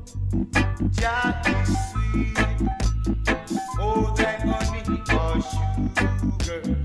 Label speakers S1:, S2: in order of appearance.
S1: Jah is sweet, more than honey or sugar.